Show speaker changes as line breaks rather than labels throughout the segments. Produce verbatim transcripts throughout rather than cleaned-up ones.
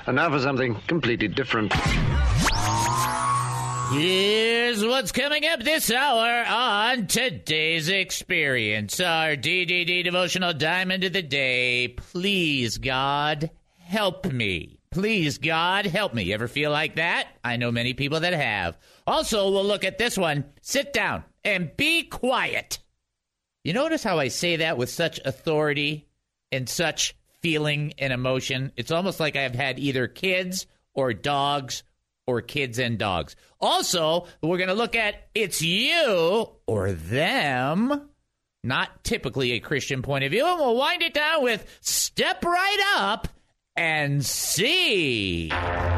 And now for something completely different.
Here's what's coming up this hour on Today's Experience, our D D D devotional diamond of the day. Please, God, help me. Please, God, help me. Ever feel like that? I know many people that have. Also, we'll look at this one. Sit down and be quiet. You notice how I say that with such authority and such feeling and emotion? It's almost like I've had either kids or dogs or kids and dogs. Also, we're going to look at it's you or them, not typically a Christian point of view, and we'll wind it down with step right up and see.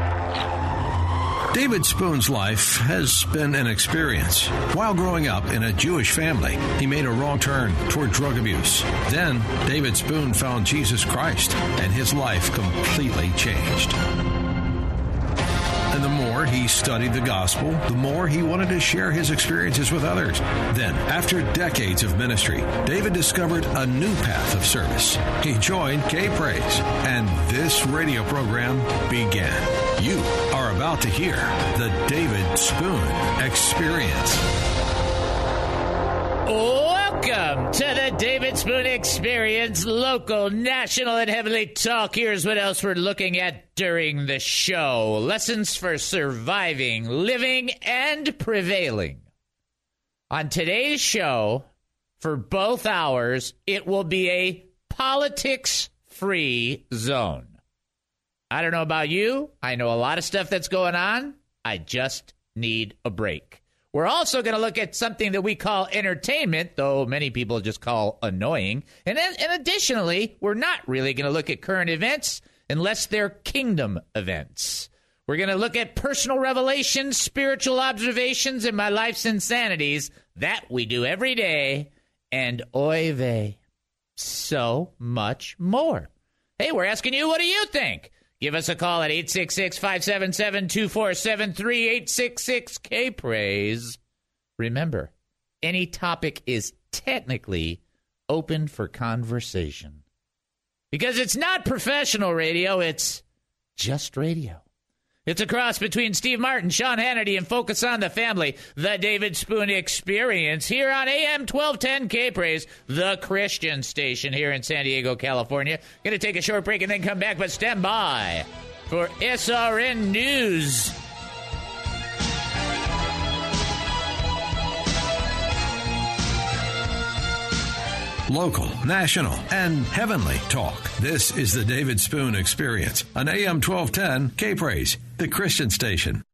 David Spoon's life has been an experience. While growing up in a Jewish family, he made a wrong turn toward drug abuse. Then, David Spoon found Jesus Christ, and his life completely changed. And the more he studied the gospel, the more he wanted to share his experiences with others. Then, after decades of ministry, David discovered a new path of service. He joined K-Praise, and this radio program began. You are about to hear the David Spoon Experience.
Welcome to the David Spoon Experience, local, national, and heavenly talk. Here's what else we're looking at during the show. Lessons for surviving, living, and prevailing. On today's show, for both hours, it will be a politics-free zone. I don't know about you. I know a lot of stuff that's going on. I just need a break. We're also going to look at something that we call entertainment, though many people just call annoying. And, then, and additionally, we're not really going to look at current events unless they're kingdom events. We're going to look at personal revelations, spiritual observations, and my life's insanities. That we do every day. And oy vey, so much more. Hey, we're asking you, what do you think? Give us a call at eight six six, five seven seven, two four seven three, eight six six, K Praise. Remember, any topic is technically open for conversation. Because it's not professional radio, it's just radio. It's a cross between Steve Martin, Sean Hannity, and Focus on the Family, the David Spoon Experience, here on A M twelve ten K-Praise, the Christian station here in San Diego, California. Going to take a short break and then come back, but stand by for S R N News.
Local, national, and heavenly talk. This is the David Spoon Experience on A M twelve ten K-Praise, the Christian station.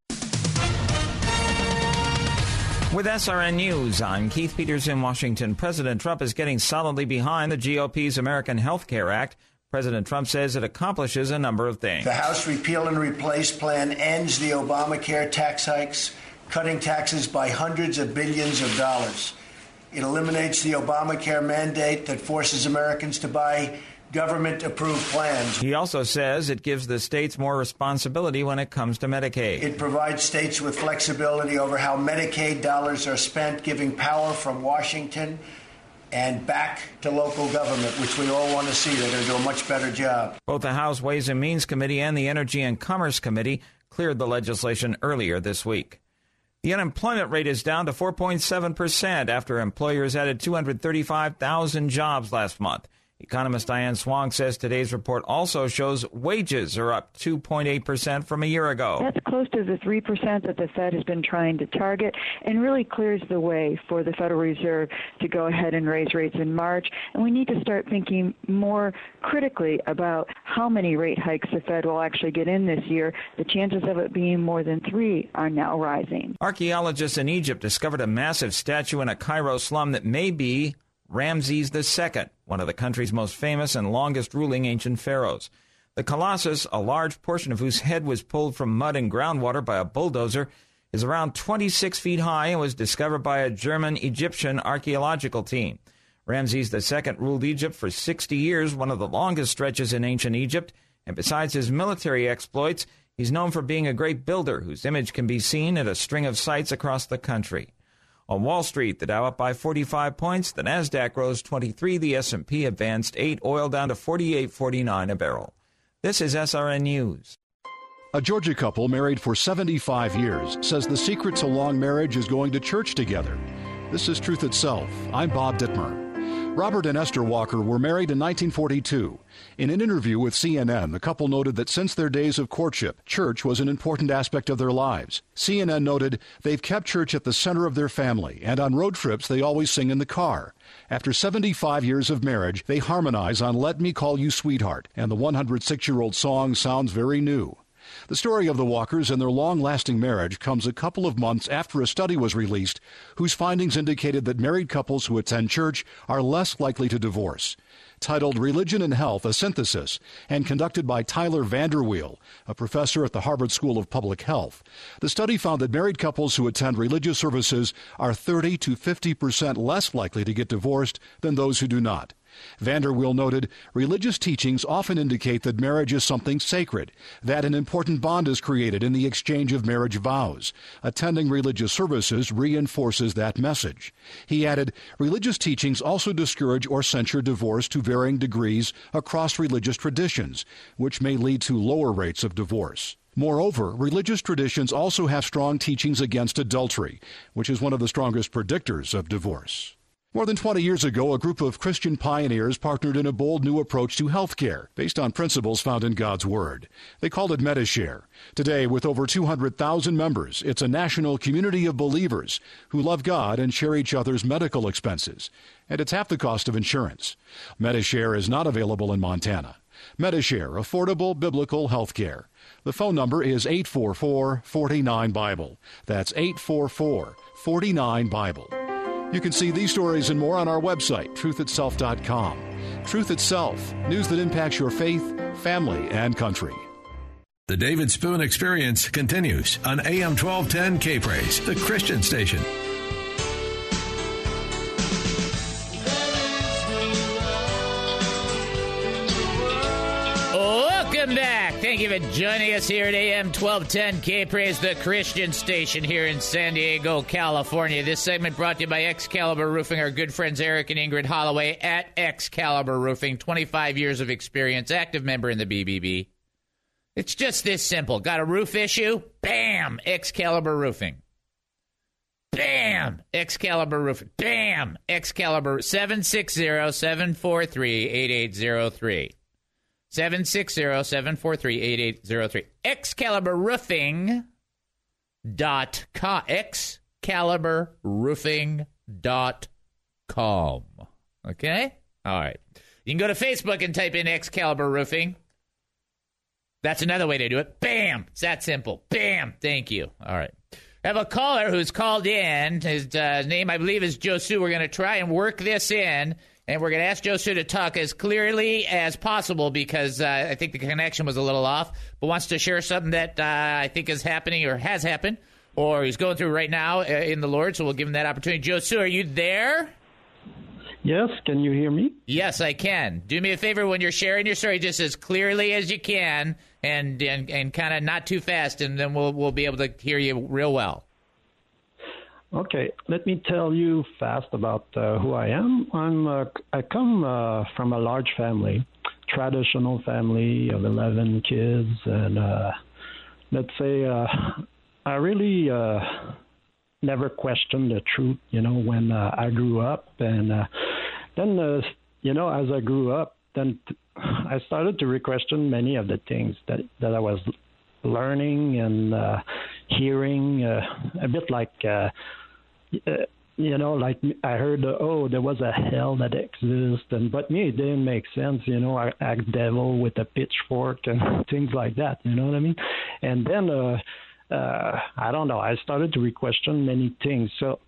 With S R N News, I'm Keith Peters in Washington. President Trump is getting solidly behind the G O P's American Health Care Act. President Trump says it accomplishes a number of things.
The House Repeal and Replace plan ends the Obamacare tax hikes, cutting taxes by hundreds of billions of dollars. It eliminates the Obamacare mandate that forces Americans to buy government-approved plans.
He also says it gives the states more responsibility when it comes to Medicaid.
It provides states with flexibility over how Medicaid dollars are spent, giving power from Washington and back to local government, which we all want to see. They're going to do a much better job.
Both the House Ways and Means Committee and the Energy and Commerce Committee cleared the legislation earlier this week. The unemployment rate is down to four point seven percent after employers added two hundred thirty-five thousand jobs last month. Economist Diane Swong says today's report also shows wages are up two point eight percent from a year ago.
That's close to the three percent that the Fed has been trying to target and really clears the way for the Federal Reserve to go ahead and raise rates in March. And we need to start thinking more critically about how many rate hikes the Fed will actually get in this year. The chances of it being more than three are now rising.
Archaeologists in Egypt discovered a massive statue in a Cairo slum that may be Ramses the Second, one of the country's most famous and longest ruling ancient pharaohs. The Colossus, a large portion of whose head was pulled from mud and groundwater by a bulldozer, is around twenty-six feet high and was discovered by a German-Egyptian archaeological team. Ramses the Second ruled Egypt for sixty years, one of the longest stretches in ancient Egypt, and besides his military exploits, he's known for being a great builder whose image can be seen at a string of sites across the country. On Wall Street, the Dow up by forty-five points, the Nasdaq rose twenty-three, the S and P advanced eight, oil down to forty-eight forty-nine a barrel. This is S R N News.
A Georgia couple married for seventy-five years says the secret to long marriage is going to church together. This is Truth Itself. I'm Bob Dittmer. Robert and Esther Walker were married in nineteen forty-two. In an interview with C N N, the couple noted that since their days of courtship, church was an important aspect of their lives. C N N noted they've kept church at the center of their family, and on road trips they always sing in the car. After seventy-five years of marriage, they harmonize on Let Me Call You Sweetheart, and the one hundred six-year-old song sounds very new. The story of the Walkers and their long-lasting marriage comes a couple of months after a study was released whose findings indicated that married couples who attend church are less likely to divorce. Titled Religion and Health, A Synthesis, and conducted by Tyler Vanderweel, a professor at the Harvard School of Public Health. The study found that married couples who attend religious services are thirty to fifty percent less likely to get divorced than those who do not. Vanderweel noted, religious teachings often indicate that marriage is something sacred, that an important bond is created in the exchange of marriage vows. Attending religious services reinforces that message. He added, religious teachings also discourage or censure divorce to varying degrees across religious traditions, which may lead to lower rates of divorce. Moreover, religious traditions also have strong teachings against adultery, which is one of the strongest predictors of divorce. More than twenty years ago, a group of Christian pioneers partnered in a bold new approach to health care based on principles found in God's Word. They called it Medi-Share. Today, with over two hundred thousand members, it's a national community of believers who love God and share each other's medical expenses. And it's half the cost of insurance. Medi-Share is not available in Montana. Medi-Share, affordable biblical health care. The phone number is eight four four, four nine, Bible. That's eight four four, four nine, Bible. You can see these stories and more on our website, truth itself dot com. Truth Itself, news that impacts your faith, family, and country.
The David Spoon Experience continues on A M twelve ten K-Praise, the Christian station.
Welcome back. Thank you for joining us here at A M twelve ten K-Praise, the Christian station here in San Diego, California. This segment brought to you by Excalibur Roofing, our good friends Eric and Ingrid Holloway at Excalibur Roofing. twenty-five years of experience, active member in the B B B. It's just this simple. Got a roof issue? Bam! Excalibur Roofing. Bam! Excalibur Roofing. Bam! Excalibur. seven six zero, seven four three, eight eight zero three. seven six zero, seven four three, eight eight zero three. Excalibur Roofing dot com. Excalibur Roofing dot com. Okay? All right. You can go to Facebook and type in Excalibur Roofing. That's another way to do it. Bam! It's that simple. Bam! Thank you. All right. I have a caller who's called in. His uh, name, I believe, is Josu. We're going to try and work this in. And we're going to ask Josu to talk as clearly as possible because uh, I think the connection was a little off, but wants to share something that uh, I think is happening or has happened or he's going through right now uh, in the Lord, so we'll give him that opportunity. Josu, are you there?
Yes, can you hear me?
Yes, I can. Do me a favor when you're sharing your story, just as clearly as you can and and, and kind of not too fast, and then we'll we'll be able to hear you real well.
Okay, let me tell you fast about uh, who I am. I'm uh, I come uh, from a large family, traditional family of eleven kids, and uh, let's say uh, I really uh, never questioned the truth. You know, when uh, I grew up, and uh, then uh, you know, as I grew up, then t- I started to re-question many of the things that that I was learning and uh, hearing, uh, a bit like. Uh, Uh, you know, like I heard, uh, oh, there was a hell that exists, and but me, it didn't make sense. You know, I act devil with a pitchfork and things like that. You know what I mean? And then, uh, uh, I don't know. I started to re-question many things. So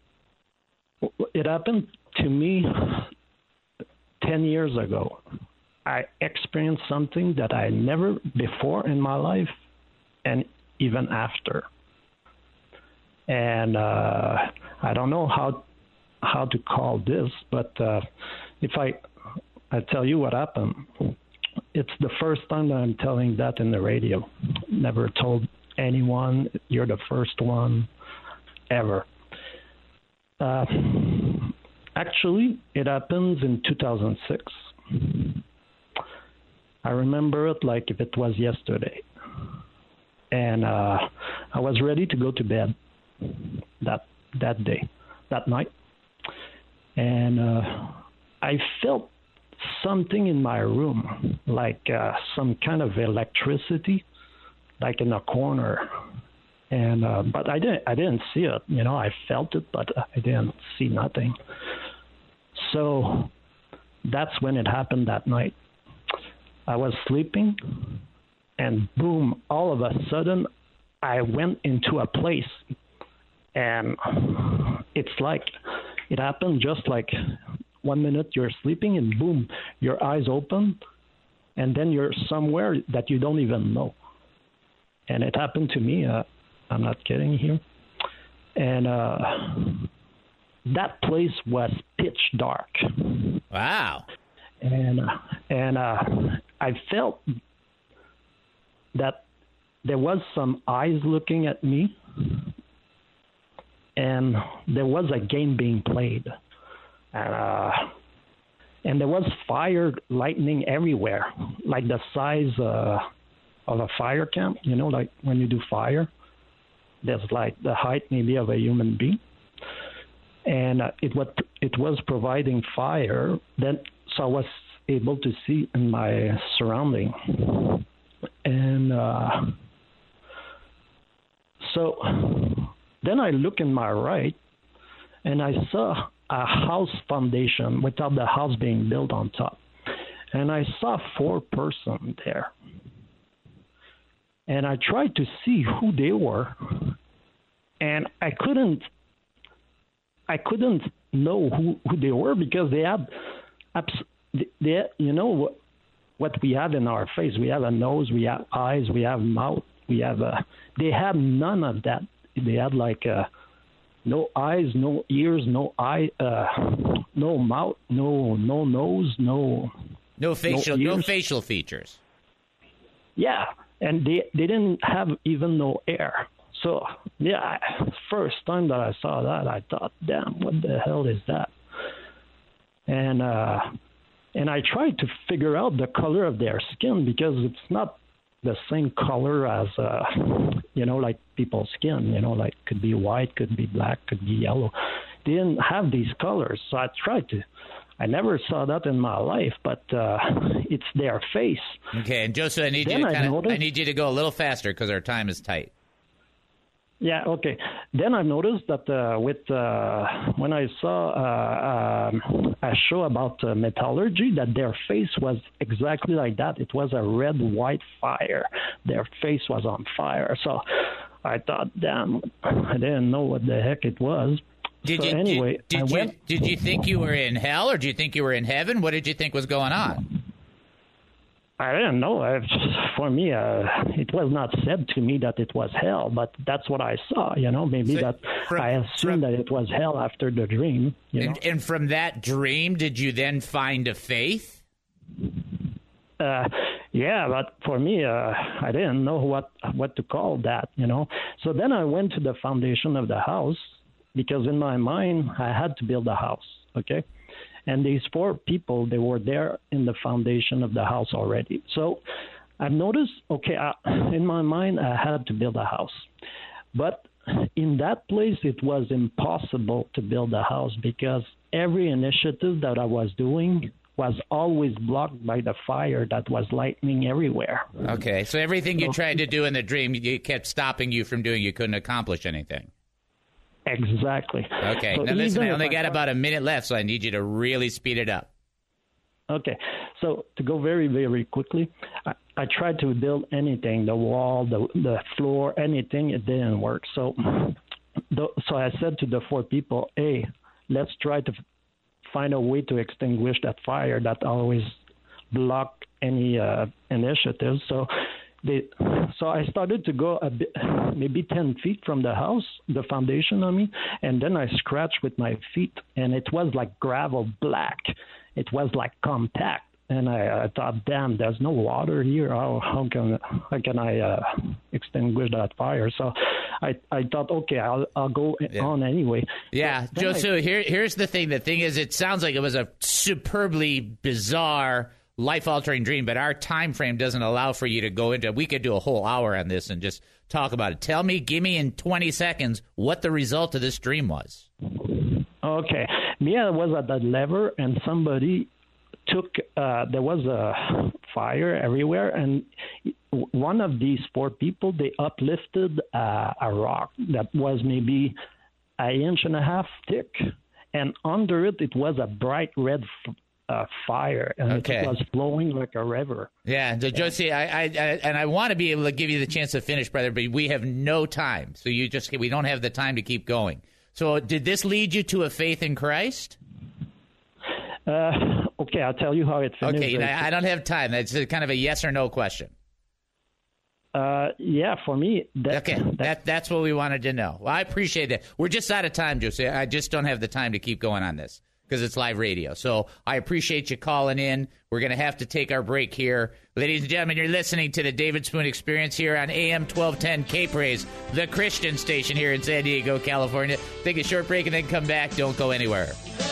it happened to me ten years ago. I experienced something that I never before in my life, and even after. And uh, I don't know how how to call this, but uh, if I I tell you what happened, it's the first time that I'm telling that in the radio. Never told anyone. You're the first one ever. Uh, actually, it happens in two thousand six. I remember it like if it was yesterday. and uh, I was ready to go to bed that that day, that night, and uh, I felt something in my room, like uh, some kind of electricity, like in a corner, and uh, but I didn't I didn't see it. You know, I felt it, but I didn't see nothing. So that's when it happened that night. I was sleeping, and boom, all of a sudden, I went into a place, and it's like, it happened just like one minute you're sleeping, and boom, your eyes open, and then you're somewhere that you don't even know. And it happened to me, uh, I'm not kidding here, and uh, that place was pitch dark.
Wow.
And and uh, I felt that there was some eyes looking at me, and there was a game being played, and uh, and there was fire, lightning everywhere, like the size uh, of a fire camp. You know, like when you do fire, there's like the height maybe of a human being, and uh, it was it was providing fire. Then so I was able to see in my surrounding, and uh, so then I look in my right, and I saw a house foundation without the house being built on top, and I saw four persons there, and I tried to see who they were, and I couldn't I couldn't know who, who they were, because they had abs- they, you know what we have in our face. We have a nose, we have eyes, we have mouth, we have a, they had none of that. They had like a, no eyes, no ears, no eye, uh, no mouth, no no nose, no
no facial
no,
no facial features.
Yeah, and they they didn't have even no hair. So yeah, first time that I saw that, I thought, damn, what the hell is that? And uh, and I tried to figure out the color of their skin, because it's not the same color as uh, you know, like people's skin. You know, like could be white, could be black, could be yellow. They didn't have these colors, so I tried to. I never saw that in my life, but uh, it's their face.
Okay, and Joseph, I need
then
you to
I,
kinda,
noticed,
I need you to go a little faster because our time is tight.
Yeah, okay. Then I noticed that uh, with uh, when I saw uh, um, a show about uh, metallurgy, that their face was exactly like that. It was a red-white fire. Their face was on fire. So I thought, damn, I didn't know what the heck it was.
Did
so
you
anyway?
Did, did
I
you
went,
did you think you were in hell, or did you think you were in heaven? What did you think was going on?
I didn't know. I, for me, uh, it was not said to me that it was hell, but that's what I saw. You know, maybe so that from, I assumed from, that it was hell after the dream. You
and,
know?
and from that dream, did you then find a faith?
Uh, yeah, but for me, uh, I didn't know what what to call that. You know, so then I went to the foundation of the house, because in my mind I had to build a house. Okay. And these four people, they were there in the foundation of the house already. So I've noticed, okay, I, in my mind, I had to build a house. But in that place, it was impossible to build a house, because every initiative that I was doing was always blocked by the fire that was lightning everywhere.
Okay, so everything you tried to do in the dream, it kept stopping you from doing, you couldn't accomplish anything.
Exactly.
Okay.
So
now listen, I only
I
got
thought,
about a minute left, so I need you to really speed it up.
Okay. So to go very, very quickly, I, I tried to build anything, the wall, the the floor, anything. It didn't work. So, the, so I said to the four people, hey, let's try to find a way to extinguish that fire that always blocked any uh, initiatives. So They, so I started to go a bit, maybe ten feet from the house, the foundation on me, and then I scratched with my feet, and it was like gravel black. It was like compact, and I, I thought, damn, there's no water here. How, how can how can I uh, extinguish that fire? So I, I thought, okay, I'll I'll go
yeah.
on anyway.
Yeah, Josu, here here's the thing. The thing is, it sounds like it was a superbly bizarre, life-altering dream, but our time frame doesn't allow for you to go into. We could do a whole hour on this and just talk about it. Tell me, give me in twenty seconds what the result of this dream was.
Okay. Me, I was at that lever, and somebody took, uh, there was a fire everywhere, and one of these four people, they uplifted uh, a rock that was maybe an inch and a half thick, and under it, it was a bright red f- uh, fire, and
okay.
it was flowing like a river.
Yeah, so Josie, I, I, I and I want to be able to give you the chance to finish, brother, but we have no time, so you just we don't have the time to keep going. So, did this lead you to a faith in Christ?
Uh, okay, I'll tell you how it finished.
Okay, I, I don't have time. That's a kind of a yes or no question.
Uh, yeah, for me. That,
okay, that, that that's what we wanted to know. Well, I appreciate that. We're just out of time, Josie. I just don't have the time to keep going on this because it's live radio. So I appreciate you calling in. We're going to have to take our break here. Ladies and gentlemen, you're listening to the David Spoon Experience here on A M twelve ten K-Praise, the Christian station here in San Diego, California. Take a short break and then come back. Don't go anywhere.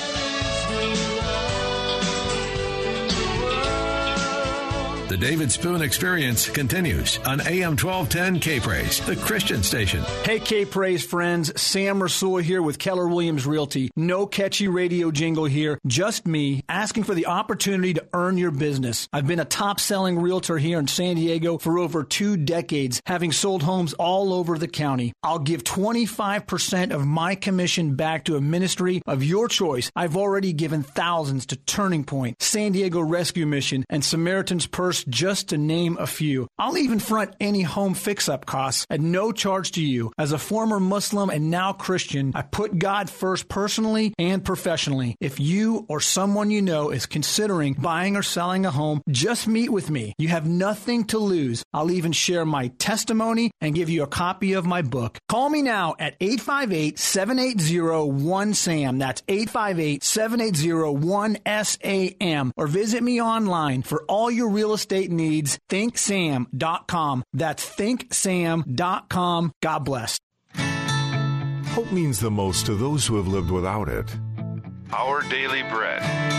The David Spoon Experience continues on A M twelve ten K-Praise, the Christian station.
Hey, K-Praise friends. Sam Rasool here with Keller Williams Realty. No catchy radio jingle here. Just me asking for the opportunity to earn your business. I've been a top-selling realtor here in San Diego for over two decades, having sold homes all over the county. I'll give twenty-five percent of my commission back to a ministry of your choice. I've already given thousands to Turning Point, San Diego Rescue Mission, and Samaritan's Purse, just to name a few. I'll even front any home fix-up costs at no charge to you. As a former Muslim and now Christian, I put God first personally and professionally. If you or someone you know is considering buying or selling a home, just meet with me. You have nothing to lose. I'll even share my testimony and give you a copy of my book. Call me now at eight five eight, seven eight zero, one S A M. That's eight five eight, seven eight zero, one S A M. Or visit me online for all your real estate needs, think sam dot com. That's think sam dot com. God bless.
Hope means the most to those who have lived without it. Our Daily Bread.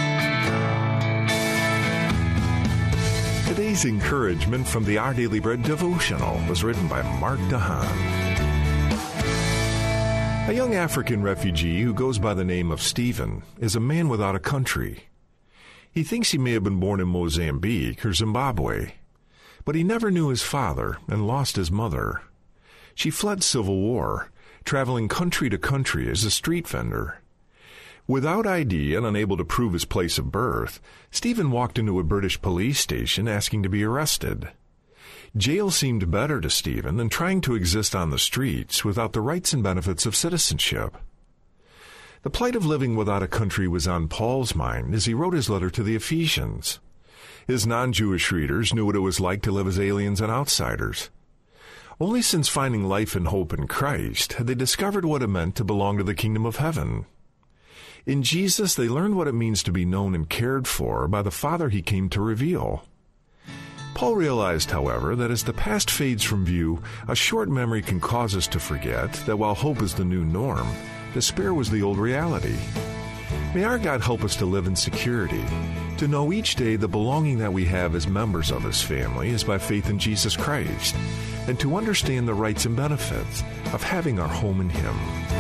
Today's encouragement from the Our Daily Bread devotional was written by Mark DeHaan. A young African refugee who goes by the name of Stephen is a man without a country. He thinks he may have been born in Mozambique or Zimbabwe, but he never knew his father and lost his mother. She fled civil war, traveling country to country as a street vendor. Without I D and unable to prove his place of birth, Stephen walked into a British police station asking to be arrested. Jail seemed better to Stephen than trying to exist on the streets without the rights and benefits of citizenship. The plight of living without a country was on Paul's mind as he wrote his letter to the Ephesians. His non-Jewish readers knew what it was like to live as aliens and outsiders. Only since finding life and hope in Christ had they discovered what it meant to belong to the kingdom of heaven. In Jesus, they learned what it means to be known and cared for by the Father he came to reveal. Paul realized, however, that as the past fades from view, a short memory can cause us to forget that while hope is the new norm, despair was the old reality. May our God help us to live in security, to know each day the belonging that we have as members of His family is by faith in Jesus Christ, and to understand the rights and benefits of having our home in Him.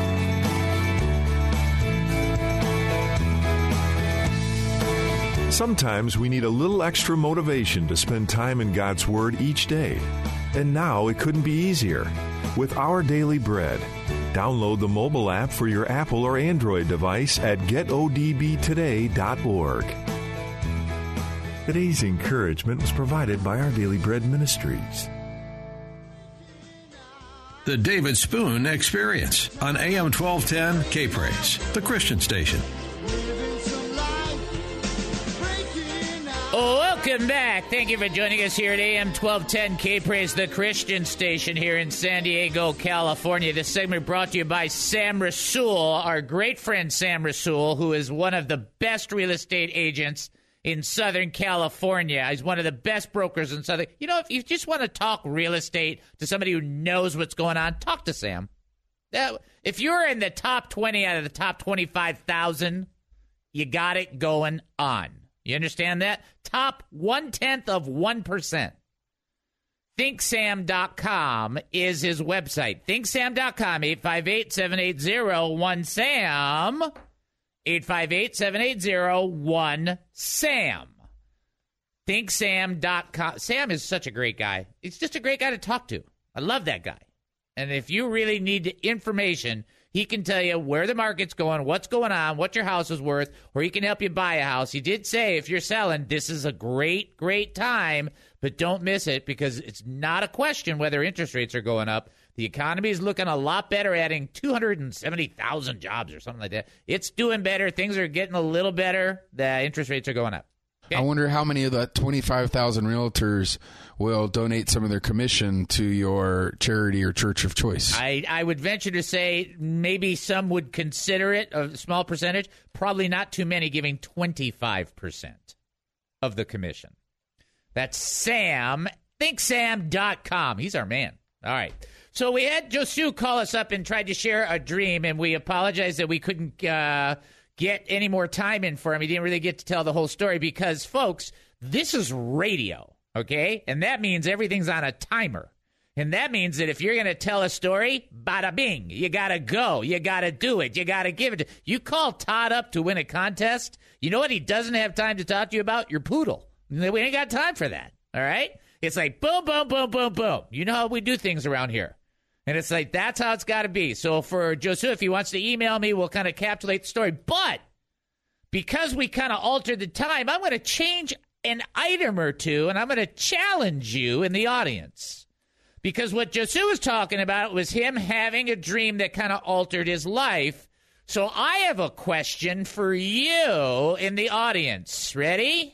Sometimes we need a little extra motivation to spend time in God's Word each day, and now it couldn't be easier. With Our Daily Bread, download the mobile app for your Apple or Android device at get o d b today dot org. Today's encouragement was provided by Our Daily Bread Ministries.
The David Spoon Experience on A M twelve ten K-Praise, the Christian station.
Welcome back. Thank you for joining us here at A M twelve ten K-Praise, the Christian station here in San Diego, California. This segment brought to you by Sam Rasool, our great friend Sam Rasool, who is one of the best real estate agents in Southern California. He's one of the best brokers in Southern. You know, if you just want to talk real estate to somebody who knows what's going on, talk to Sam. If you're in the top twenty out of the top twenty-five thousand, you got it going on. You understand that? Top one-tenth of one percent. think sam dot com is his website. think sam dot com, eight five eight, seven eight zero, one SAM. eight five eight, seven eight zero, one SAM. think sam dot com. Sam is such a great guy. He's just a great guy to talk to. I love that guy. And if you really need information, he can tell you where the market's going, what's going on, what your house is worth, or he can help you buy a house. He did say if you're selling, this is a great, great time, but don't miss it because it's not a question whether interest rates are going up. The economy is looking a lot better, adding two hundred seventy thousand jobs or something like that. It's doing better. Things are getting a little better. The interest rates are going up. Okay.
I wonder how many of the twenty-five thousand realtors will donate some of their commission to your charity or church of choice.
I, I would venture to say maybe some would consider it, a small percentage. Probably not too many giving twenty-five percent of the commission. That's Sam, think sam dot com. He's our man. All right. So we had Josue call us up and tried to share a dream, and we apologize that we couldn't uh, get any more time in for him. He didn't really get to tell the whole story because, folks, this is radio, okay? And that means everything's on a timer. And that means that if you're going to tell a story, bada bing, you got to go. You got to do it. You got to give it. To, you call Todd up to win a contest. You know what he doesn't have time to talk to you about? Your poodle. We ain't got time for that, all right? It's like boom, boom, boom, boom, boom. You know how we do things around here. And it's like, that's how it's got to be. So for Josue, if he wants to email me, we'll kind of capsulate the story. But because we kind of altered the time, I'm going to change an item or two, and I'm going to challenge you in the audience. Because what Josue was talking about was him having a dream that kind of altered his life. So I have a question for you in the audience. Ready?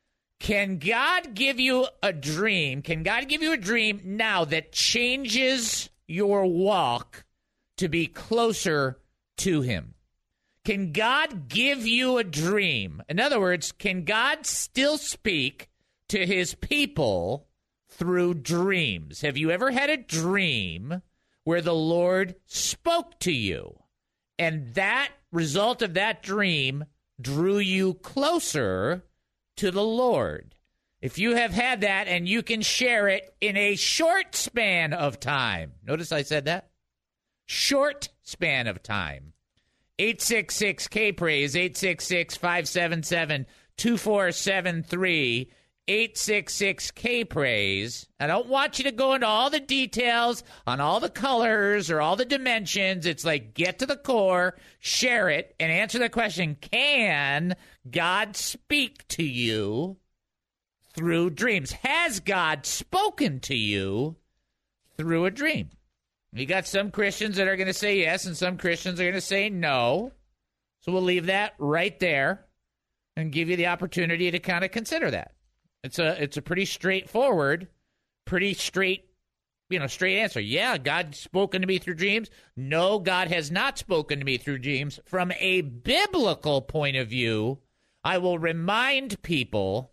Can God give you a dream? Can God give you a dream now that changes your walk to be closer to him? Can God give you a dream? In other words, can God still speak to his people through dreams? Have you ever had a dream where the Lord spoke to you and that result of that dream drew you closer to the Lord? If you have had that and you can share it in a short span of time. Notice I said that? Short span of time. eight six six K praise, eight six six, five seven seven, two four seven three, eight six six K praise. I don't want you to go into all the details on all the colors or all the dimensions. It's like get to the core, share it, and answer the question, can God speak to you through dreams? Has God spoken to you through a dream? You got some Christians that are going to say yes, and some Christians are going to say no. So we'll leave that right there and give you the opportunity to kind of consider that. It's a it's a pretty straightforward, pretty straight, you know, straight answer. Yeah, God's spoken to me through dreams. No, God has not spoken to me through dreams. From a biblical point of view, I will remind people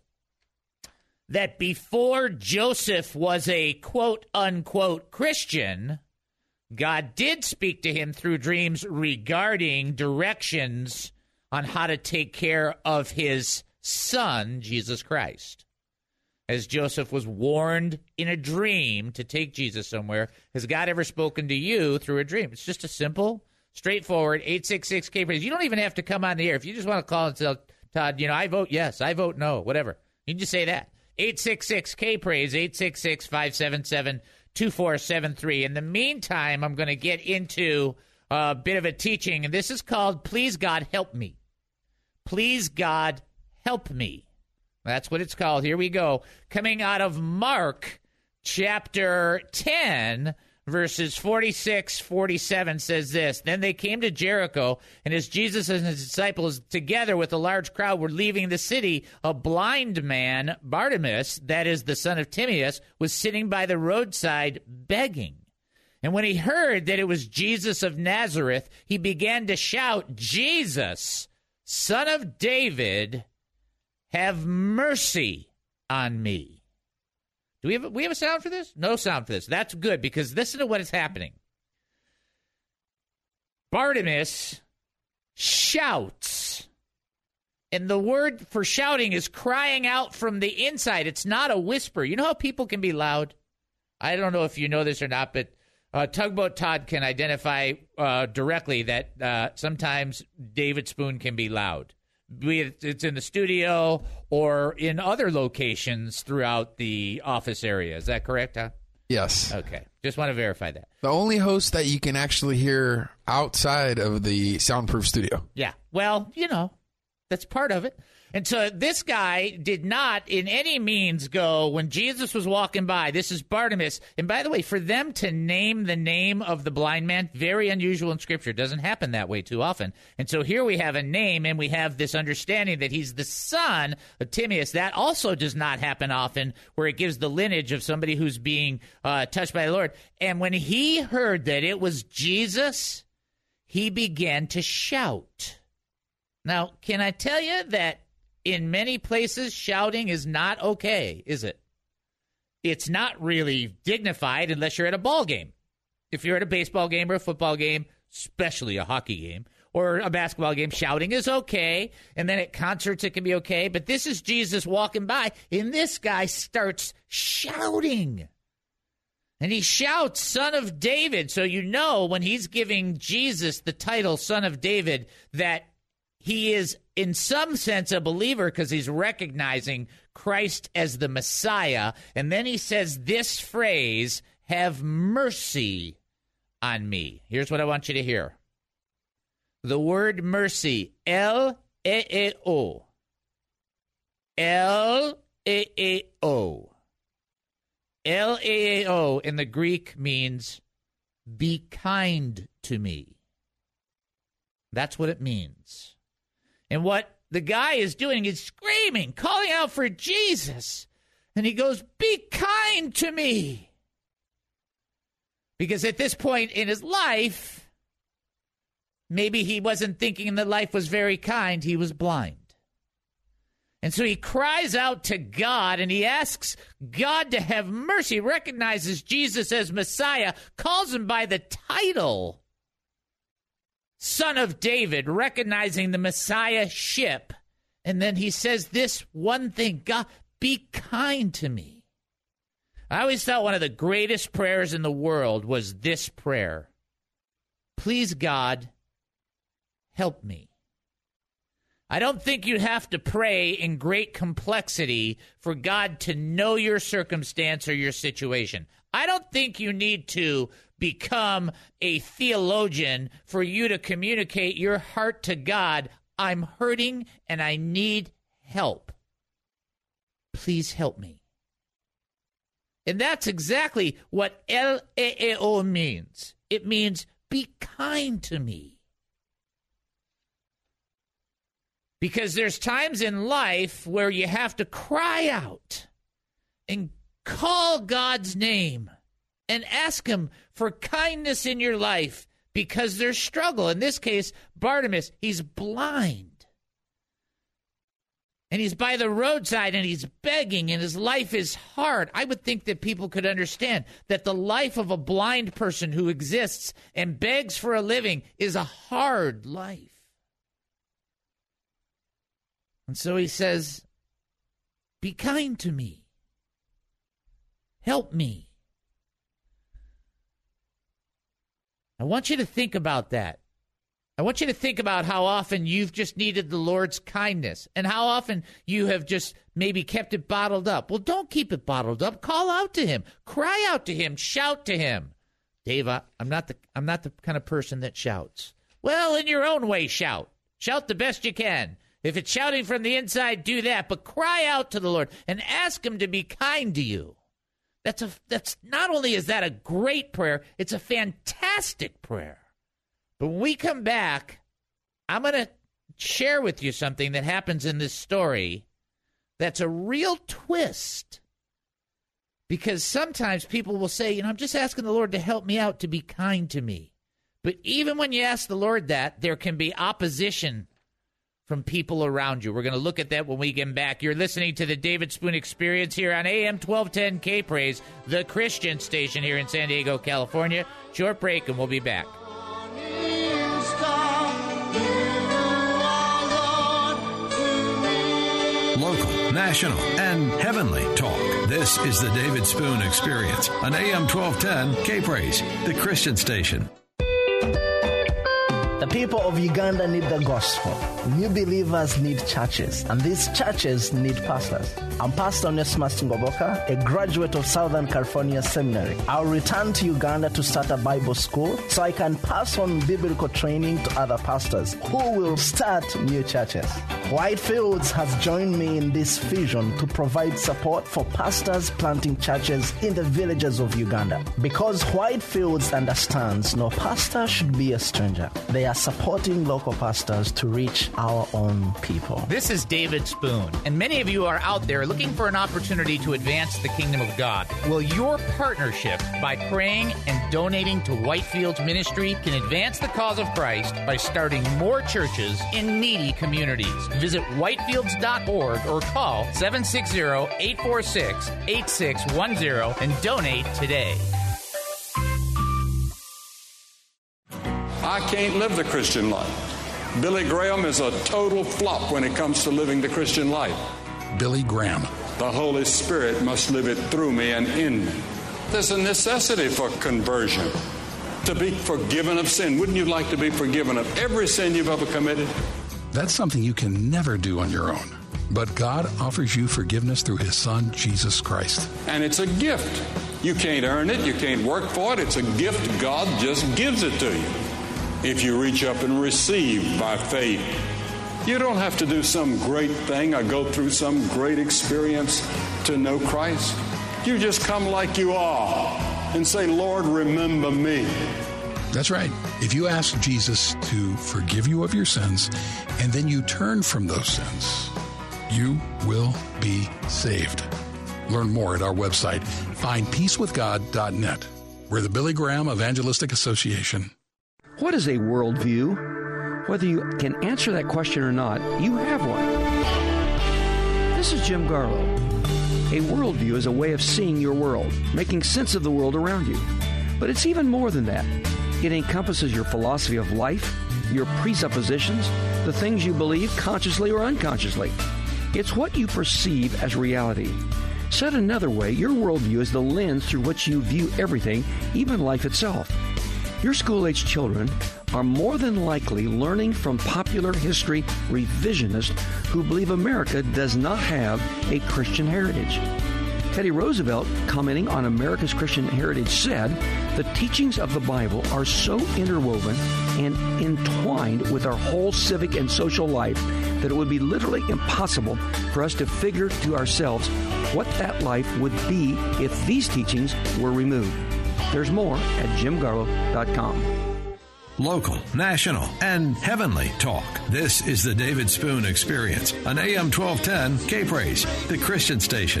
that before Joseph was a quote-unquote Christian, God did speak to him through dreams regarding directions on how to take care of his son, Jesus Christ. As Joseph was warned in a dream to take Jesus somewhere, has God ever spoken to you through a dream? It's just a simple, straightforward eight six six K praise. You don't even have to come on the air. If you just want to call and tell Todd, you know, I vote yes, I vote no, whatever. You can just say that. eight six six K praise, eight six six, five seven seven, two four seven three. In the meantime, I'm going to get into a bit of a teaching, and this is called Please God Help Me. Please God Help Me. That's what it's called. Here we go. Coming out of Mark chapter ten, verses forty-six, forty-seven says this. Then they came to Jericho, and as Jesus and his disciples, together with a large crowd, were leaving the city, a blind man, Bartimaeus, that is the son of Timaeus, was sitting by the roadside begging. And when he heard that it was Jesus of Nazareth, he began to shout, Jesus, Son of David, have mercy on me. Do we have, we have a sound for this? No sound for this. That's good, because listen to what is happening. Bartimaeus shouts, And the word for shouting is crying out from the inside. It's not a whisper. You know how people can be loud? I don't know if you know this or not, but uh, Tugboat Todd can identify uh, directly that uh, sometimes David Spoon can be loud. Be it it's in the studio or in other locations throughout the office area. Is that correct, huh?
Yes.
Okay. Just want to verify that.
The only host that you can actually hear outside of the soundproof studio.
Yeah. Well, you know, that's part of it. And so this guy did not in any means go when Jesus was walking by. This is Bartimaeus. And by the way, for them to name the name of the blind man, very unusual in Scripture. It doesn't happen that way too often. And so here we have a name and we have this understanding that he's the son of Timaeus. That also does not happen often, where it gives the lineage of somebody who's being uh, touched by the Lord. And when he heard that it was Jesus, he began to shout. Now, can I tell you that in many places, shouting is not okay, is it? It's not really dignified unless you're at a ball game. If you're at a baseball game or a football game, especially a hockey game, or a basketball game, shouting is okay. And then at concerts, it can be okay. But this is Jesus walking by, and this guy starts shouting. And he shouts, Son of David. So you know when he's giving Jesus the title, Son of David, that he is in some sense a believer because he's recognizing Christ as the Messiah. And then he says this phrase, have mercy on me. Here's what I want you to hear. The word mercy, El E E O. El E E O. El E E O in the Greek means be kind to me. That's what it means. And what the guy is doing is screaming, calling out for Jesus. And he goes, be kind to me. Because at this point in his life, maybe he wasn't thinking that life was very kind. He was blind. And so he cries out to God and he asks God to have mercy, recognizes Jesus as Messiah, calls him by the title Son of David, recognizing the Messiah-ship. And then he says this one thing, God, be kind to me. I always thought one of the greatest prayers in the world was this prayer. Please, God, help me. I don't think you have to pray in great complexity for God to know your circumstance or your situation. I don't think you need to become a theologian for you to communicate your heart to God. I'm hurting and I need help. Please help me. And that's exactly what El E E O means. It means be kind to me. Because there's times in life where you have to cry out and call God's name and ask him for kindness in your life because there's struggle. In this case, Bartimaeus, he's blind. And he's by the roadside and he's begging and his life is hard. I would think that people could understand that the life of a blind person who exists and begs for a living is a hard life. And so he says, be kind to me. Help me. I want you to think about that. I want you to think about how often you've just needed the Lord's kindness and how often you have just maybe kept it bottled up. Well, don't keep it bottled up. Call out to him. Cry out to him. Shout to him. Dave, I, I'm not the I'm not the kind of person that shouts. Well, in your own way, shout. Shout the best you can. If it's shouting from the inside, do that. But cry out to the Lord and ask him to be kind to you. That's a that's not only is that a great prayer, it's a fantastic prayer. But when we come back, I'm going to share with you something that happens in this story that's a real twist. Because sometimes people will say, you know, I'm just asking the Lord to help me out, to be kind to me. But even when you ask the Lord that, there can be opposition from people around you. We're going to look at that when we get back. You're listening to the David Spoon Experience here on A M twelve ten K-Praise, the Christian station here in San Diego, California. Short break, and we'll be back.
You are Lord,
national, and heavenly talk. This is the David Spoon Experience on A M twelve ten K-Praise, the Christian station.
The people of Uganda need the gospel. New believers need churches, and these churches need pastors. I'm Pastor Onesimus Ngoboka, a graduate of Southern California Seminary. I'll return to Uganda to start a Bible school so I can pass on biblical training to other pastors who will start new churches. Whitefields has joined me in this vision to provide support for pastors planting churches in the villages of Uganda. Because Whitefields understands no pastor should be a stranger. They are supporting local pastors to reach our own people.
This is David Spoon, and many of you are out there looking for an opportunity to advance the kingdom of God. Well, your partnership by praying and donating to Whitefields Ministry can advance the cause of Christ by starting more churches in needy communities. Visit whitefields dot org or call seven six zero, eight four six, eight six one zero and donate today.
I can't live the Christian life. Billy Graham is a total flop when it comes to living the Christian life.
Billy Graham.
The Holy Spirit must live it through me and in me. There's a necessity for conversion, to be forgiven of sin. Wouldn't you like to be forgiven of every sin you've ever committed?
That's something you can never do on your own. But God offers you forgiveness through His Son, Jesus Christ.
And it's a gift. You can't earn it. You can't work for it. It's a gift. God just gives it to you. If you reach up and receive by faith, you don't have to do some great thing or go through some great experience to know Christ. You just come like you are and say, Lord, remember me.
That's right. If you ask Jesus to forgive you of your sins and then you turn from those sins, you will be saved. Learn more at our website, find peace with god dot net. We're the Billy Graham Evangelistic Association.
What is a worldview? Whether you can answer that question or not, you have one. This is Jim Garlow. A worldview is a way of seeing your world, making sense of the world around you. But it's even more than that. It encompasses your philosophy of life, your presuppositions, the things you believe consciously or unconsciously. It's what you perceive as reality. Said another way, your worldview is the lens through which you view everything, even life itself. Your school-age children are more than likely learning from popular history revisionists who believe America does not have a Christian heritage. Teddy Roosevelt, commenting on America's Christian heritage, said, "The teachings of the Bible are so interwoven and entwined with our whole civic and social life that it would be literally impossible for us to figure to ourselves what that life would be if these teachings were removed." There's more at jim garlow dot com.
Local, national, and heavenly talk. This is the David Spoon Experience on A M twelve ten K-Praise, the Christian station.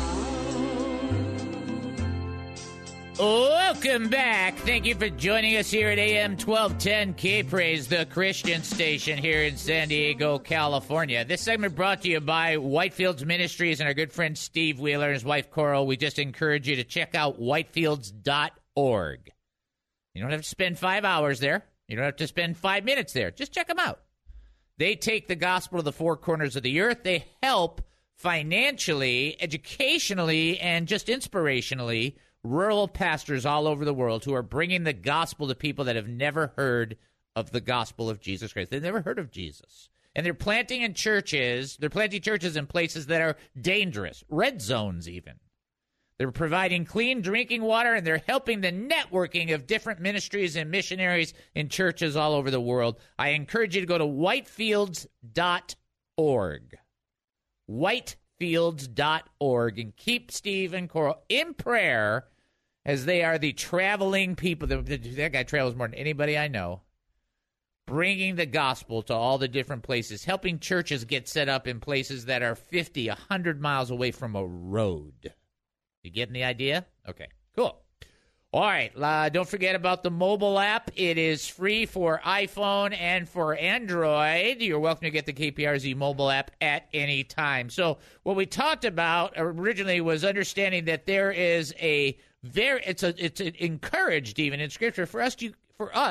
Welcome back. Thank you for joining us here at A M twelve ten K-Praise, the Christian station here in San Diego, California. This segment brought to you by Whitefields Ministries and our good friend Steve Wheeler and his wife Coral. We just encourage you to check out whitefields dot org. You don't have to spend five hours there. You don't have to spend five minutes there. Just check them out. They take the gospel to the four corners of the earth. They help financially, educationally, and just inspirationally rural pastors all over the world who are bringing the gospel to people that have never heard of the gospel of Jesus Christ. They've never heard of Jesus. And they're planting in churches, they're planting churches in places that are dangerous, red zones even. They're providing clean drinking water, and they're helping the networking of different ministries and missionaries in churches all over the world. I encourage you to go to whitefields dot org. whitefields dot org, and keep Steve and Coral in prayer as they are the traveling people. That guy travels more than anybody I know, bringing the gospel to all the different places, helping churches get set up in places that are fifty, one hundred miles away from a road. You getting the idea? Okay, cool. All right, uh, don't forget about the mobile app. It is free for iPhone and for Android. You're welcome to get the K P R Z mobile app at any time. So what we talked about originally was understanding that there is a very, it's a, it's encouraged even in Scripture for us to, for us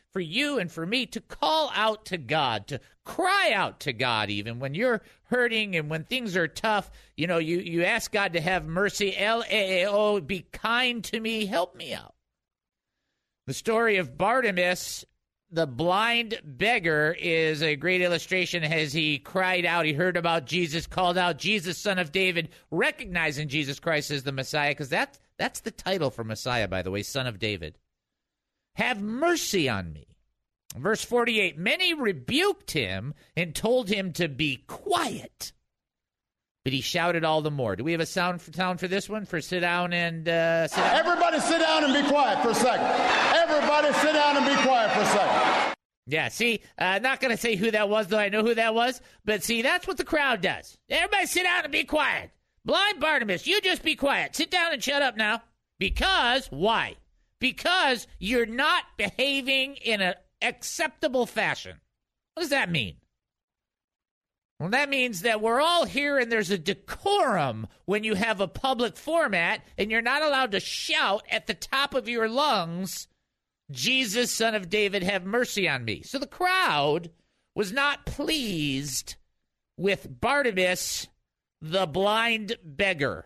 for you and for me to call out to God, to cry out to God even when you're hurting and when things are tough. You know, you, you ask God to have mercy. L A A O, be kind to me, help me out. The story of Bartimaeus, the blind beggar, is a great illustration as he cried out. He heard about Jesus, called out, Jesus, Son of David, recognizing Jesus Christ as the Messiah, because that, that's the title for Messiah, by the way, Son of David. Have mercy on me. Verse forty-eight, many rebuked him and told him to be quiet, but he shouted all the more. Do we have a sound for, sound for this one? For sit down and uh, sit down?
Everybody sit down and be quiet for a second. Everybody sit down and be quiet for a second.
Yeah, see, uh, not going to say who that was, though I know who that was. But see, that's what the crowd does. Everybody sit down and be quiet. Blind Bartimaeus, you just be quiet. Sit down and shut up now. Because, why? Because you're not behaving in an acceptable fashion. What does that mean? Well, that means that we're all here and there's a decorum when you have a public format and you're not allowed to shout at the top of your lungs, Jesus, Son of David, have mercy on me. So the crowd was not pleased with Bartimaeus, the blind beggar.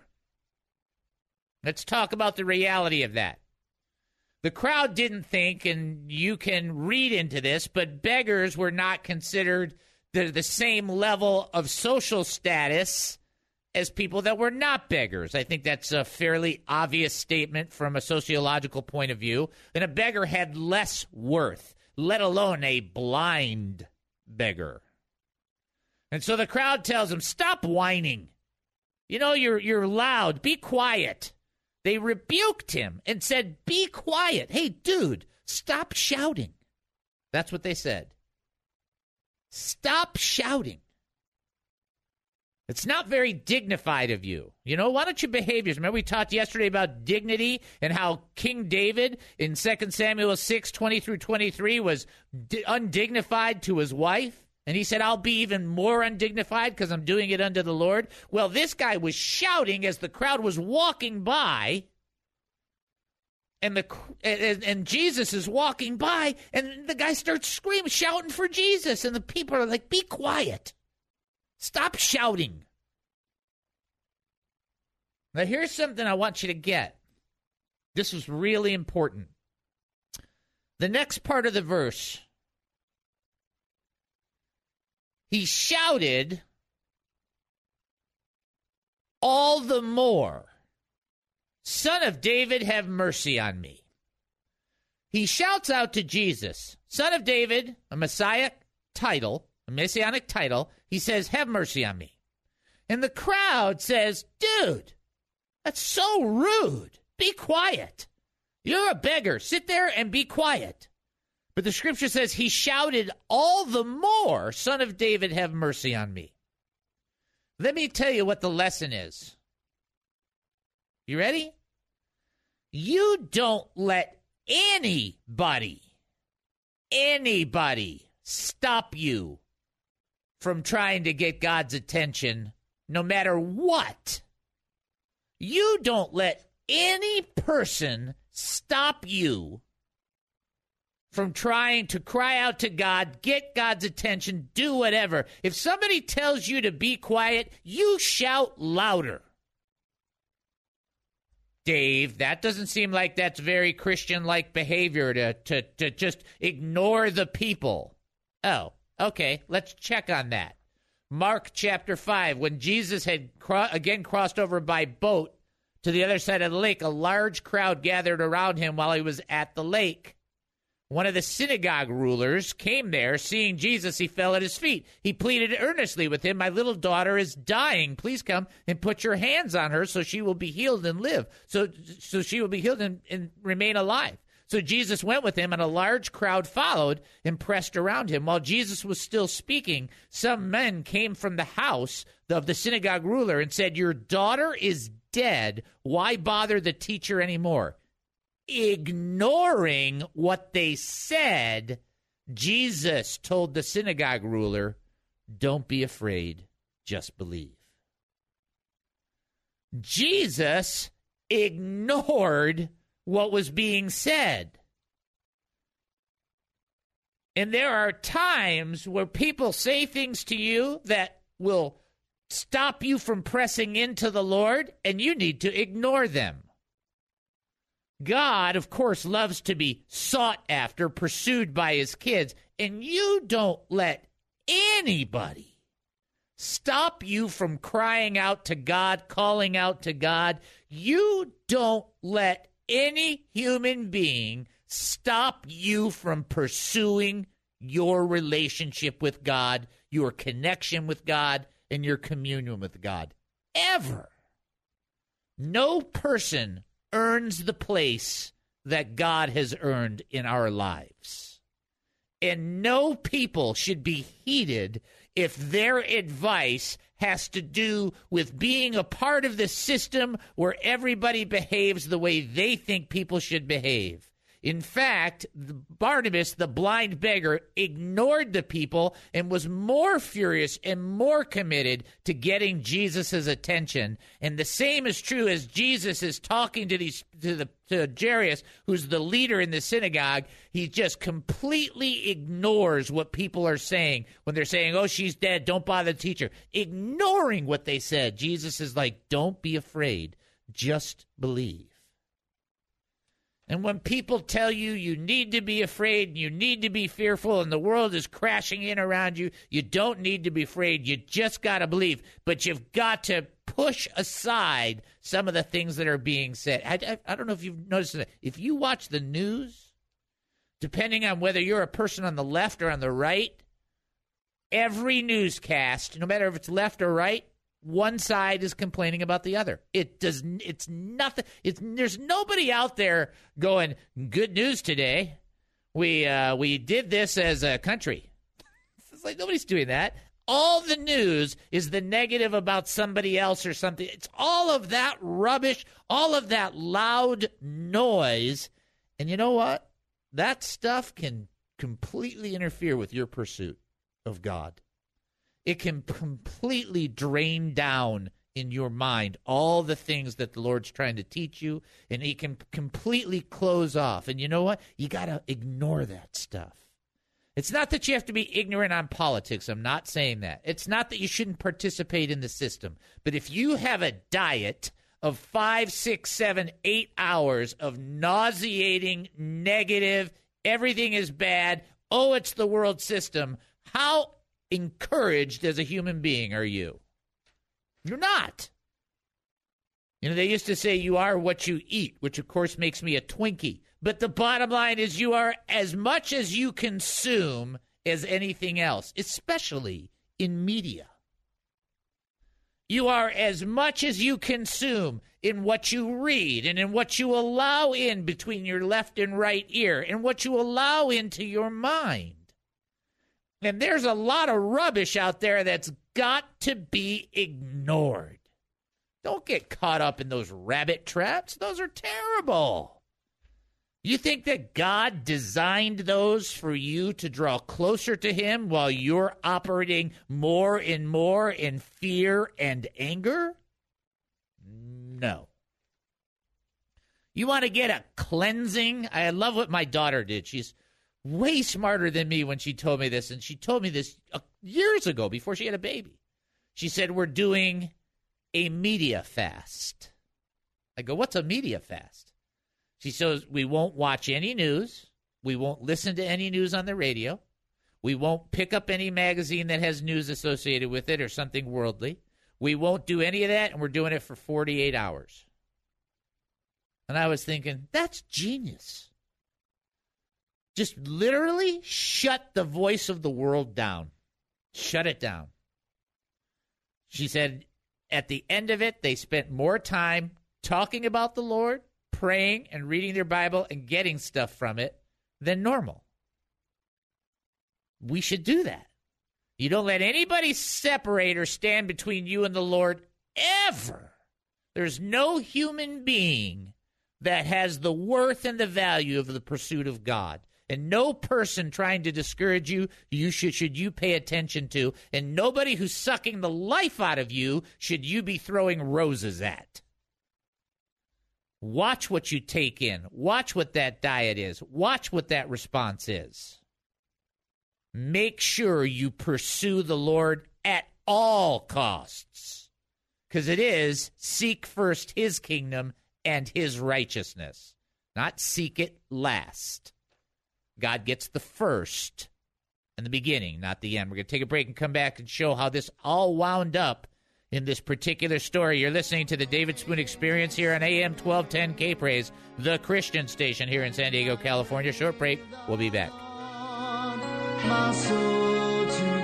Let's talk about the reality of that. The crowd didn't think, and you can read into this, but beggars were not considered the, the same level of social status as people that were not beggars. I think that's a fairly obvious statement from a sociological point of view. And a beggar had less worth, let alone a blind beggar. And so the crowd tells him, stop whining. You know, you're you're loud. Be quiet. They rebuked him and said, be quiet. Hey, dude, stop shouting. That's what they said. Stop shouting. It's not very dignified of you. You know, why don't you behave yourself? Remember we talked yesterday about dignity and how King David in Second Samuel six, twenty through twenty-three was di- undignified to his wife? And he said, I'll be even more undignified because I'm doing it unto the Lord. Well, this guy was shouting as the crowd was walking by. And the and, and Jesus is walking by, and the guy starts screaming, shouting for Jesus. And the people are like, be quiet. Stop shouting. Now, here's something I want you to get. This is really important. The next part of the verse, he shouted all the more, Son of David, have mercy on me. He shouts out to Jesus, Son of David, a Messiah title, a messianic title. He says, have mercy on me. And the crowd says, dude, that's so rude. Be quiet. You're a beggar. Sit there and be quiet. But the scripture says he shouted all the more, Son of David, have mercy on me. Let me tell you what the lesson is. You ready? You don't let anybody, anybody stop you from trying to get God's attention, no matter what. You don't let any person stop you from trying to cry out to God, get God's attention, do whatever. If somebody tells you to be quiet, you shout louder. Dave, that doesn't seem like that's very Christian-like behavior to, to, to just ignore the people. Oh, okay, let's check on that. Mark chapter five, when Jesus had cro- again crossed over by boat to the other side of the lake, a large crowd gathered around him while he was at the lake. One of the synagogue rulers came there. Seeing Jesus, he fell at his feet. He pleaded earnestly with him, my little daughter is dying. Please come and put your hands on her so she will be healed and live. So, so she will be healed and, and remain alive. So Jesus went with him, and a large crowd followed and pressed around him. While Jesus was still speaking, some men came from the house of the synagogue ruler and said, your daughter is dead. Why bother the teacher anymore? Ignoring what they said, Jesus told the synagogue ruler, don't be afraid, just believe. Jesus ignored what was being said. And there are times where people say things to you that will stop you from pressing into the Lord, and you need to ignore them. God, of course, loves to be sought after, pursued by his kids, and you don't let anybody stop you from crying out to God, calling out to God. You don't let any human being stop you from pursuing your relationship with God, your connection with God, and your communion with God. Ever. No person earns the place that God has earned in our lives. And no people should be heeded if their advice has to do with being a part of the system where everybody behaves the way they think people should behave. In fact, Barnabas, the blind beggar, ignored the people and was more furious and more committed to getting Jesus' attention. And the same is true as Jesus is talking to these to the to Jairus, who's the leader in the synagogue. He just completely ignores what people are saying when they're saying, "Oh, she's dead. Don't bother the teacher." Ignoring what they said, Jesus is like, "Don't be afraid. Just believe." And when people tell you you need to be afraid and you need to be fearful and the world is crashing in around you, you don't need to be afraid. You just got to believe. But you've got to push aside some of the things that are being said. I, I, I don't know if you've noticed that. If you watch the news, depending on whether you're a person on the left or on the right, every newscast, no matter if it's left or right, one side is complaining about the other. It does. It's nothing. It's there's nobody out there going, "Good news today. We uh, we did this as a country." It's like nobody's doing that. All the news is the negative about somebody else or something. It's all of that rubbish, all of that loud noise. And you know what? That stuff can completely interfere with your pursuit of God. It can completely drain down in your mind all the things that the Lord's trying to teach you, and he can completely close off. And you know what? You got to ignore that stuff. It's not that you have to be ignorant on politics. I'm not saying that. It's not that you shouldn't participate in the system. But if you have a diet of five, six, seven, eight hours of nauseating, negative, everything is bad, oh, it's the world system, how encouraged as a human being are you? You're not. You know, they used to say you are what you eat, which of course makes me a Twinkie. But the bottom line is you are as much as you consume as anything else, especially in media. You are as much as you consume in what you read and in what you allow in between your left and right ear and what you allow into your mind. And there's a lot of rubbish out there that's got to be ignored. Don't get caught up in those rabbit traps. Those are terrible. You think that God designed those for you to draw closer to him while you're operating more and more in fear and anger? No. You want to get a cleansing? I love what my daughter did. She's way smarter than me when she told me this, and she told me this uh, years ago before she had a baby. She said, "We're doing a media fast." I go, "What's a media fast?" She says, "We won't watch any news. We won't listen to any news on the radio. We won't pick up any magazine that has news associated with it or something worldly. We won't do any of that, and we're doing it for forty-eight hours. And I was thinking, that's genius. Just literally shut the voice of the world down. Shut it down. She said at the end of it, they spent more time talking about the Lord, praying and reading their Bible and getting stuff from it than normal. We should do that. You don't let anybody separate or stand between you and the Lord ever. There's no human being that has the worth and the value of the pursuit of God. And no person trying to discourage you, you should, should you pay attention to. And nobody who's sucking the life out of you should you be throwing roses at. Watch what you take in. Watch what that diet is. Watch what that response is. make sure you pursue the Lord at all costs, because it is seek first his kingdom and his righteousness, not seek it last. God gets the first and the beginning, not the end. We're going to take a break and come back and show how this all wound up in this particular story. You're listening to the David Spoon Experience here on A M twelve ten K-Praise, the Christian station here in San Diego, California. Short break. We'll be back.
My soul to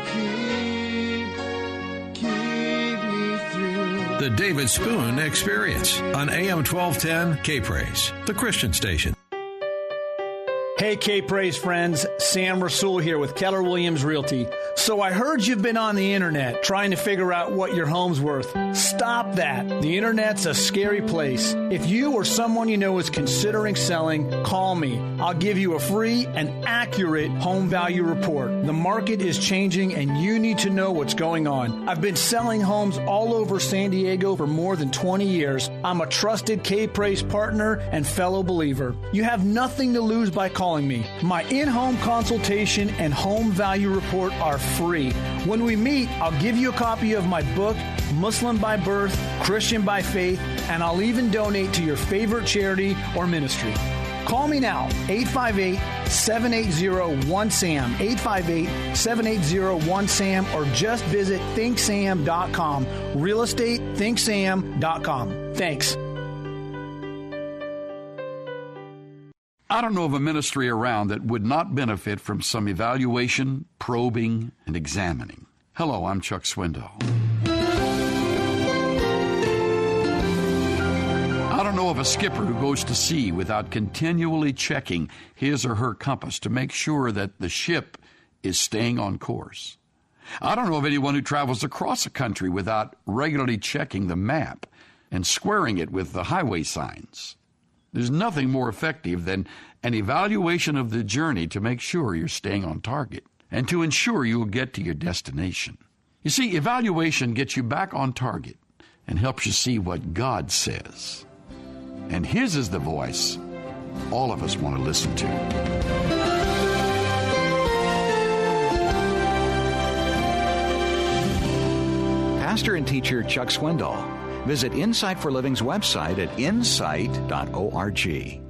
keep, keep me through.
The David Spoon Experience on A M twelve ten K-Praise, the Christian station.
Hey, K-Praise friends, Sam Rasul here with Keller Williams Realty. So I heard you've been on the internet trying to figure out what your home's worth. Stop that. The internet's a scary place. If you or someone you know is considering selling, call me. I'll give you a free and accurate home value report. The market is changing and you need to know what's going on. I've been selling homes all over San Diego for more than twenty years. I'm a trusted K-Praise partner and fellow believer. You have nothing to lose by calling me. My in-home consultation and home value report are free. When we meet, I'll give you a copy of my book, Muslim by Birth, Christian by Faith, and I'll even donate to your favorite charity or ministry. Call me now, eight five eight, seven eight zero, one S A M, eight five eight, seven eight zero, one S A M, or just visit think sam dot com, real estate think sam dot com. Thanks.
I don't know of a ministry around that would not benefit from some evaluation, probing, and examining. Hello, I'm Chuck Swindoll. I don't know of a skipper who goes to sea without continually checking his or her compass to make sure that the ship is staying on course. I don't know of anyone who travels across a country without regularly checking the map and squaring it with the highway signs. There's nothing more effective than an evaluation of the journey to make sure you're staying on target and to ensure you will get to your destination. You see, evaluation gets you back on target and helps you see what God says. And his is the voice all of us want to listen to.
Pastor and teacher Chuck Swindoll. Visit Insight for Living's website at insight dot org.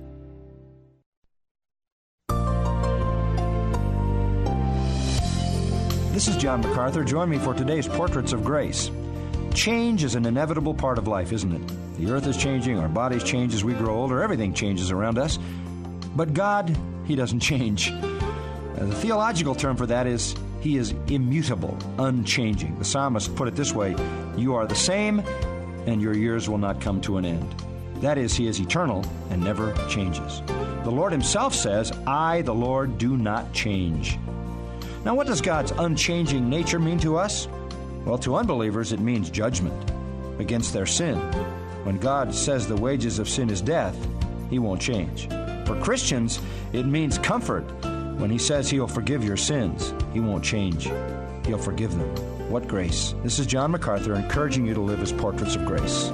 This is John MacArthur. Join me for today's Portraits of Grace. Change is an inevitable part of life, isn't it? The earth is changing, our bodies change as we grow older, everything changes around us. But God, He doesn't change. Uh, the theological term for that is He is immutable, unchanging. The psalmist put it this way, "You are the same, and your years will not come to an end." That is, He is eternal and never changes. The Lord Himself says, "I, the Lord, do not change." Now, what does God's unchanging nature mean to us? Well, to unbelievers, it means judgment against their sin. When God says the wages of sin is death, He won't change. For Christians, it means comfort. When He says He'll forgive your sins, He won't change. He'll forgive them. What grace. This is John MacArthur encouraging you to live as portraits of grace.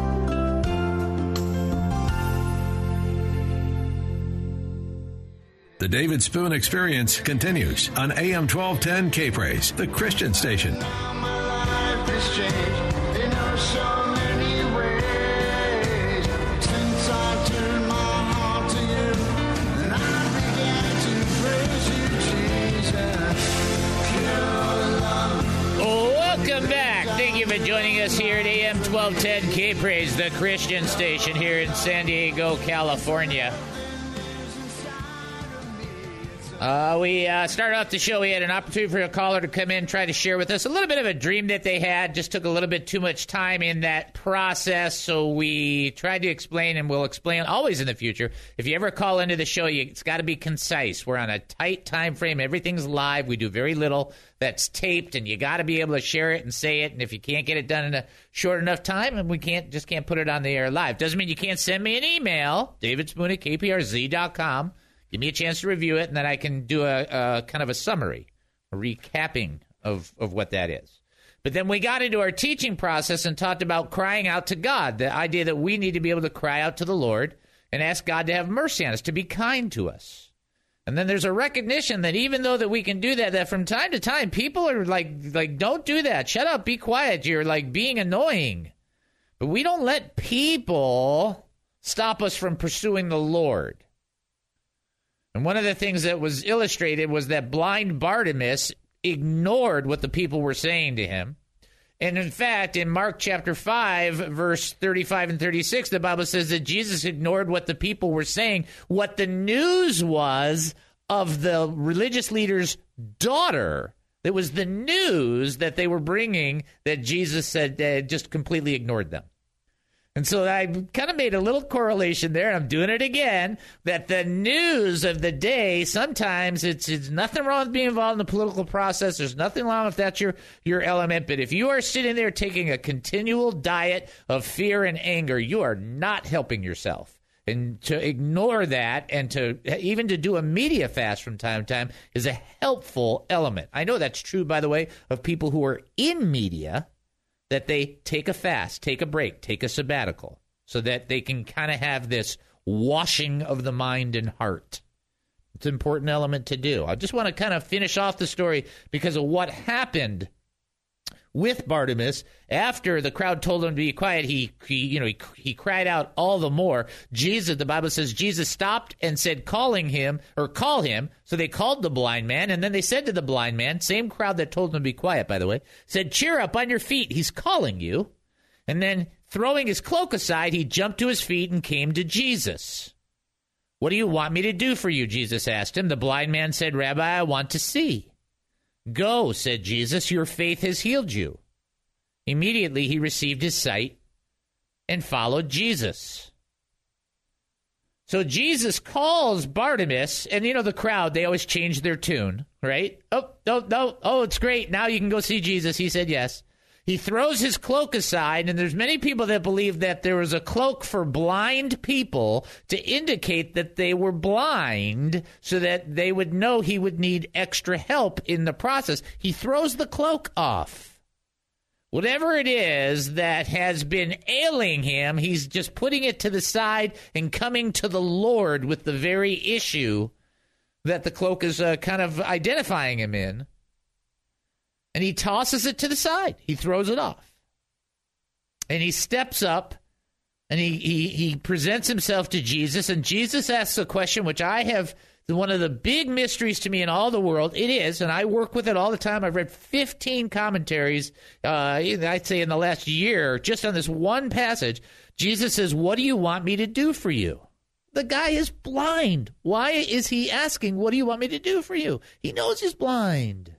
The David Spoon Experience continues on A M twelve ten K-Praise, the Christian station.
Welcome back. Thank you for joining us here at A M twelve ten K-Praise, the Christian station here in San Diego, California. Uh, we uh, started off the show. We had an opportunity for a caller to come in, try to share with us a little bit of a dream that they had. Just took a little bit too much time in that process, so we tried to explain, and we'll explain always in the future. If you ever call into the show, you, it's got to be concise. We're on a tight time frame. Everything's live. We do very little that's taped, and you got to be able to share it and say it. And if you can't get it done in a short enough time, and we can't just can't put it on the air live. Doesn't mean you can't send me an email, david spoon at k p r z dot com. Give me a chance to review it, and then I can do a, a kind of a summary, a recapping of, of what that is. But then we got into our teaching process and talked about crying out to God, the idea that we need to be able to cry out to the Lord and ask God to have mercy on us, to be kind to us. And then there's a recognition that even though that we can do that, that from time to time, people are like, like, don't do that. Shut up. Be quiet. You're like being annoying. But we don't let people stop us from pursuing the Lord. And one of the things that was illustrated was that blind Bartimaeus ignored what the people were saying to him. And in fact, in Mark chapter five, verse thirty-five and thirty-six, the Bible says that Jesus ignored what the people were saying, what the news was of the religious leader's daughter. It was the news that they were bringing that Jesus said uh, just completely ignored them. And so I kind of made a little correlation there, and I'm doing it again, that the news of the day, sometimes it's, it's nothing wrong with being involved in the political process. There's nothing wrong if that's your, your element. But if you are sitting there taking a continual diet of fear and anger, you are not helping yourself. And to ignore that and to even to do a media fast from time to time is a helpful element. I know that's true, by the way, of people who are in media, that they take a fast, take a break, take a sabbatical, so that they can kind of have this washing of the mind and heart. It's an important element to do. I just want to kind of finish off the story because of what happened with Bartimaeus. After the crowd told him to be quiet, he, he you know, he, he cried out all the more. Jesus, the Bible says, Jesus stopped and said, calling him, or call him. So they called the blind man, and then they said to the blind man, same crowd that told him to be quiet, by the way, said, cheer up on your feet. He's calling you. And then throwing his cloak aside, he jumped to his feet and came to Jesus. What do you want me to do for you? Jesus asked him. The blind man said, Rabbi, I want to see. Go, said Jesus, your faith has healed you. Immediately he received his sight and followed Jesus. So Jesus calls Bartimaeus, and you know the crowd, they always change their tune, right? Oh, no, no, oh, it's great. Now you can go see Jesus. He said yes. He throws his cloak aside, and there's many people that believe that there was a cloak for blind people to indicate that they were blind so that they would know he would need extra help in the process. He throws the cloak off. Whatever it is that has been ailing him, he's just putting it to the side and coming to the Lord with the very issue that the cloak is uh, kind of identifying him in. And he tosses it to the side. He throws it off. And he steps up and he, he, he presents himself to Jesus. And Jesus asks a question which I have, one of the big mysteries to me in all the world. It is, and I work with it all the time. I've read fifteen commentaries, uh, I'd say in the last year, just on this one passage. Jesus says, what do you want me to do for you? The guy is blind. Why is he asking, what do you want me to do for you? He knows he's blind.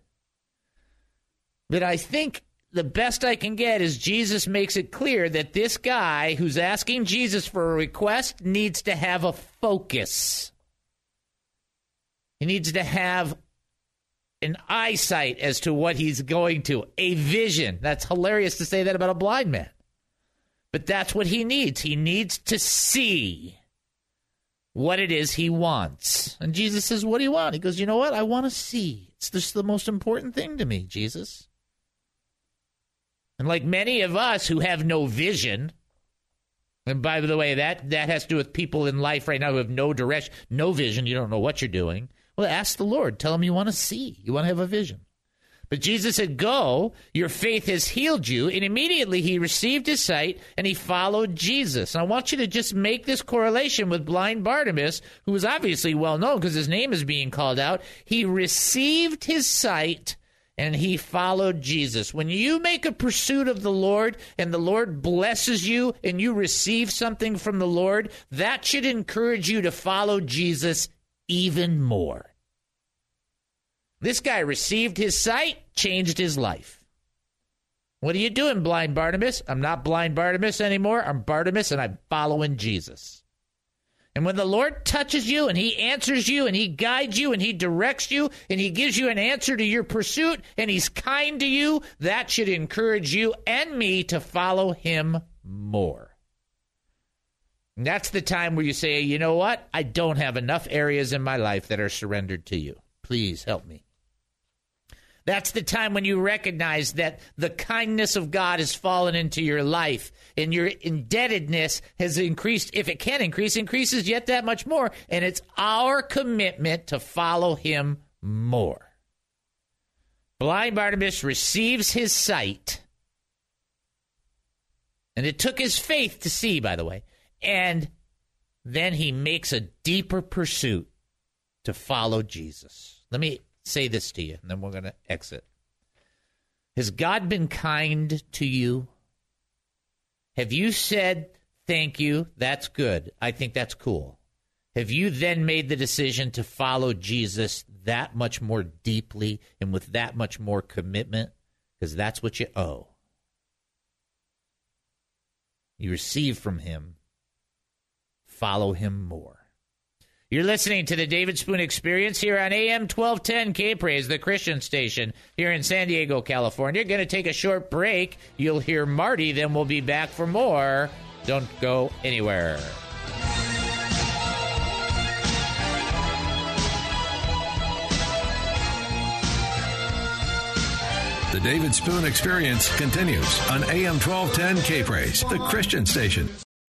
But I think the best I can get is Jesus makes it clear that this guy who's asking Jesus for a request needs to have a focus. He needs to have an eyesight as to what he's going to, a vision. That's hilarious to say that about a blind man. But that's what he needs. He needs to see what it is he wants. And Jesus says, what do you want? He goes, you know what? I want to see. It's just the most important thing to me, Jesus. And like many of us who have no vision, and by the way, that, that has to do with people in life right now who have no direction, no vision, you don't know what you're doing. Well, ask the Lord. Tell him you want to see. You want to have a vision. But Jesus said, go, your faith has healed you. And immediately he received his sight and he followed Jesus. And I want you to just make this correlation with blind Bartimaeus, who was obviously well known because his name is being called out. He received his sight and he followed Jesus. When you make a pursuit of the Lord and the Lord blesses you and you receive something from the Lord, that should encourage you to follow Jesus even more. This guy received his sight, changed his life. What are you doing, blind Bartimaeus? I'm not blind Bartimaeus anymore. I'm Bartimaeus and I'm following Jesus. And when the Lord touches you and he answers you and he guides you and he directs you and he gives you an answer to your pursuit and he's kind to you, that should encourage you and me to follow him more. And that's the time where you say, you know what? I don't have enough areas in my life that are surrendered to you. Please help me. That's the time when you recognize that the kindness of God has fallen into your life and your indebtedness has increased. If it can increase, increases yet that much more. And it's our commitment to follow him more. Blind Barnabas receives his sight. And it took his faith to see, by the way. And then he makes a deeper pursuit to follow Jesus. Let me say this to you, and then we're going to exit. Has God been kind to you? Have you said, thank you, that's good. I think that's cool. Have you then made the decision to follow Jesus that much more deeply and with that much more commitment? Because that's what you owe. You receive from him. Follow him more. You're listening to the David Spoon Experience here on A M twelve ten K-Praise, the Christian station here in San Diego, California. Going to take a short break. You'll hear Marty, then we'll be back for more. Don't go anywhere.
The David Spoon Experience continues on A M twelve ten K-Praise, the Christian station.